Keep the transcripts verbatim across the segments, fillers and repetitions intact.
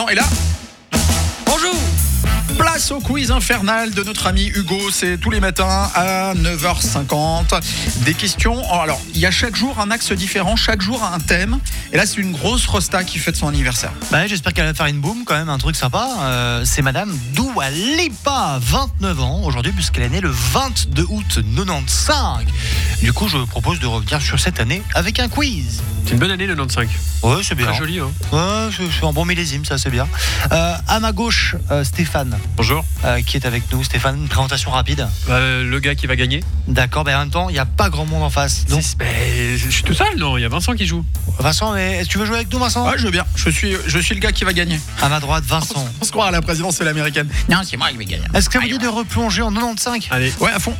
est là. Bonjour. Place au quiz infernal de notre ami Hugo, c'est tous les matins à neuf heures cinquante. Des questions, alors il y a chaque jour un axe différent, chaque jour un thème. Et là c'est une grosse rosta qui fête son anniversaire. Bah, j'espère qu'elle va faire une boum quand même, un truc sympa. Euh, c'est Madame Dua Lipa, vingt-neuf ans aujourd'hui, puisqu'elle est née le vingt-deux août quatre-vingt-quinze. Du coup je propose de revenir sur cette année avec un quiz. C'est une bonne année le quatre-vingt-quinze. Ouais, c'est bien. Très joli, hein. Ouais, c'est, c'est un bon millésime, ça c'est bien. Euh, à ma gauche, euh, Stéphane. Bonjour. Euh, qui est avec nous. Stéphane, une présentation rapide. Euh, le gars qui va gagner. D'accord, mais en même temps, il n'y a pas grand monde en face. Donc, Si, mais je suis tout seul, non. Il y a Vincent qui joue. Vincent, mais est-ce que tu veux jouer avec nous, Vincent? Ouais, je veux bien, je suis, je suis le gars qui va gagner. À ma droite, Vincent. On se croit à la présidence américaine. Non, c'est moi qui vais gagner. Est-ce que ça vous dit de replonger en quatre-vingt-quinze? Allez. Ouais, à fond.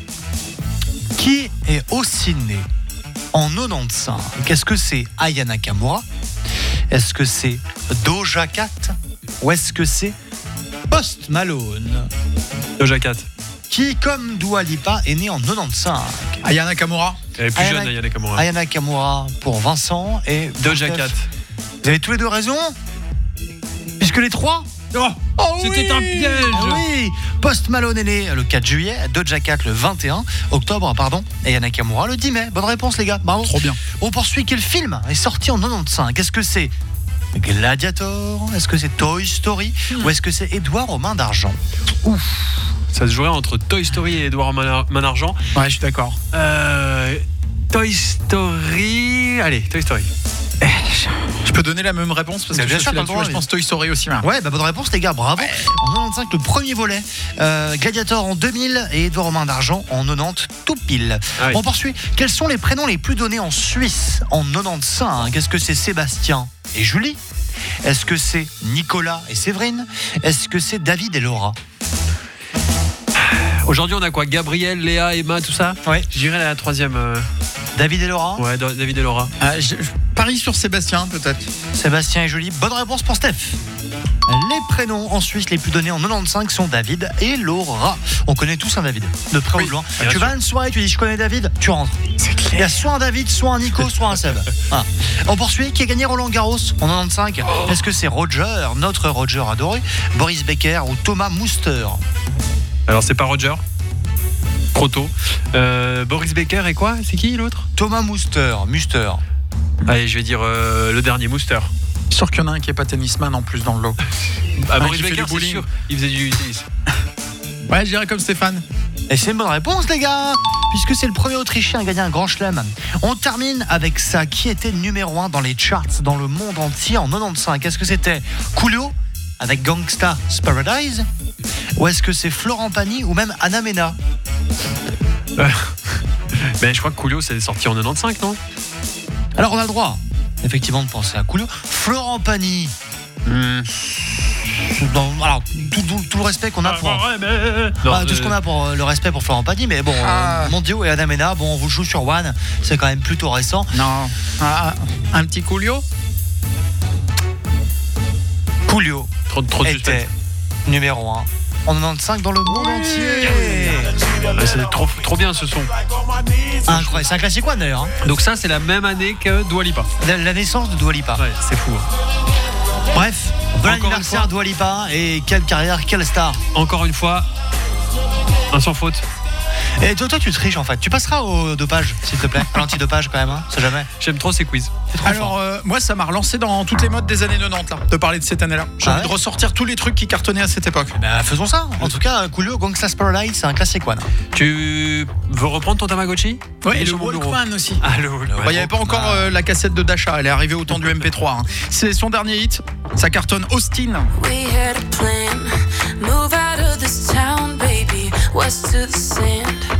Qui est aussi né en quatre-vingt-quinze? Qu'est-ce que c'est Aya Nakamura? Est-ce que c'est Doja Cat? Ou est-ce que c'est Post Malone? Doja Cat. Qui, comme Dua Lipa, est né en quatre-vingt-quinze? Aya Nakamura. Elle est plus Aya jeune, Na- Aya Nakamura. Aya Nakamura pour Vincent et Doja pour Cat. Steph. Vous avez tous les deux raison? Puisque les trois? Oh, Oh c'était oui. un piège. Oui, Post Malone est né le quatre juillet, Doja Cat le vingt et un octobre, pardon, et Aya Nakamura le dix mai. Bonne réponse les gars, bravo. Trop bien. On poursuit. Quel film est sorti en quatre-vingt-quinze? Qu'est-ce que c'est Gladiator? Est-ce que c'est Toy Story? Ou est-ce que c'est Édouard aux mains d'argent? Ça se jouerait entre Toy Story et Edouard Main d'Argent. Ouais, je suis d'accord. Euh, Toy Story. Allez, Toy Story. Je peux donner la même réponse parce Mais que bien je sûr, suis t'as le là-dessus, droit, je oui. pense Toy Story aussi. Hein. Ouais, bah bonne réponse les gars, bravo. Ouais. En quatre-vingt-quinze, le premier volet, euh, Gladiator en deux mille et Édouard aux mains d'argent en quatre-vingt-dix, tout pile. Ah oui. On poursuit. Quels sont les prénoms les plus donnés en Suisse en quatre-vingt-quinze? Qu'est-ce que c'est Sébastien et Julie? Est-ce que c'est Nicolas et Séverine? Est-ce que c'est David et Laura? Aujourd'hui, on a quoi? Gabriel, Léa, Emma, tout ça? Ouais. Je dirais la troisième. euh, David et Laura? Ouais, Do- David et Laura. Ah, je, je parie sur Sébastien peut-être. Sébastien et Julie, bonne réponse pour Steph. Les prénoms en Suisse les plus donnés en quatre-vingt-quinze sont David et Laura. On connaît tous un David, de près Oui, ou de loin. bien Tu sûr. vas à une soirée, tu dis je connais David, tu rentres. C'est Il y clair. a soit un David, soit un Nico, soit un Seb. Voilà. On poursuit. Qui a gagné Roland Garros en quatre-vingt-quinze? Est-ce que c'est Roger, notre Roger adoré, Boris Becker ou Thomas Muster? Alors, c'est pas Roger. Croto. Euh, Boris Becker et quoi? C'est qui l'autre? Thomas Muster, Muster. Allez, je vais dire euh, le dernier, Mooster. Sûr qu'il y en a un qui est pas tennisman en plus dans le lot. Ah, Un Boris qui fait Becker, du c'est bowling. sûr. Il faisait du tennis. Ouais, je dirais comme Stéphane. Et c'est une bonne réponse, les gars, puisque c'est le premier Autrichien à gagner un grand chelem. On termine avec ça. Qui était numéro un dans les charts dans le monde entier en quatre-vingt-quinze? Est-ce que c'était Coolio avec Gangsta's Paradise? Ou est-ce que c'est Florent Pagny ou même Anna Mena? Mais je crois que Coolio, c'est sorti en quatre-vingt-quinze, non? Alors on a le droit, effectivement, de penser à Coolio. Florent Pagny. Hmm. Dans- alors, tout, tout- tout le respect qu'on a pour... Ah, ouais, mais... Non, Ah, tout ce euh, qu'on a pour euh, le respect pour Florent Pagny, mais bon, Ah. euh, Mondio et Anna Mena, bon, on vous joue sur One, c'est quand même plutôt récent. Non. Ah, un petit Coolio. Coolio Trop, trop de suspense. était numéro un en quatre-vingt-quinze dans le monde entier. Ouais, c'est trop, trop bien ce son. Incroyable, c'est un classique One d'ailleurs. hein. Donc ça, c'est la même année que Dua Lipa. La, la naissance de Dua Lipa. Ouais, c'est fou. Bref, bon Encore anniversaire une fois. Dua Lipa et quelle carrière, quelle star. Encore une fois, un sans faute. Et toi, toi, tu triches en fait. Tu passeras au dopage, s'il te plaît. À l'antidopage quand même, hein, c'est jamais. J'aime trop ces quiz. C'est trop Alors fort. euh, moi ça m'a relancé dans toutes les modes des années quatre-vingt-dix là, de parler de cette année-là. J'ai Ah envie ouais de ressortir tous les trucs qui cartonnaient à cette époque. Bah, faisons ça. En tout cas, Coolio, Gangsta's Paradise, c'est un classique One. Tu veux reprendre ton Tamagotchi? Ouais, Il est et le sur mon bureau. Walkman aussi. Ah, le Ouais. Il n'y avait pas encore euh, la cassette de Dasha, elle est arrivée au temps du M P trois. hein. C'est son dernier hit, ça cartonne Austin. We had a plan, move out of this town, baby, west to the sand.